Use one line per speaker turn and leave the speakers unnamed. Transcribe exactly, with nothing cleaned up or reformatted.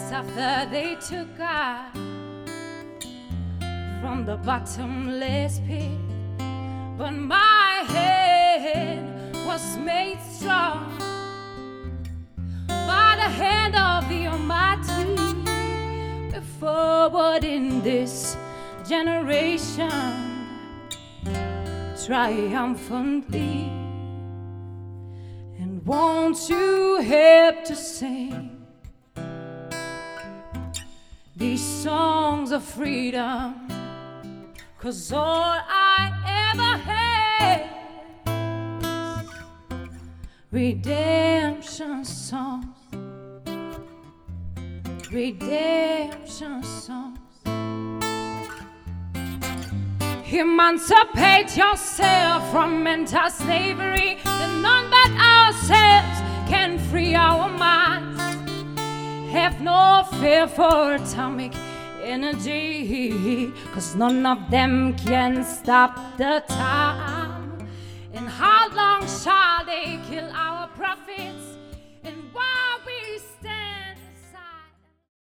after they took us from the bottomless pit, but my hand was made strong by the hand of the Almighty. We're forward in this generation, triumphantly. And won't you help to sing these songs of freedom? 'Cause all I ever had is redemption songs, redemption songs. Emancipate yourself from mental slavery, that none but ourselves can free our minds. Have no fear for atomic energy, 'cause none of them can stop the time.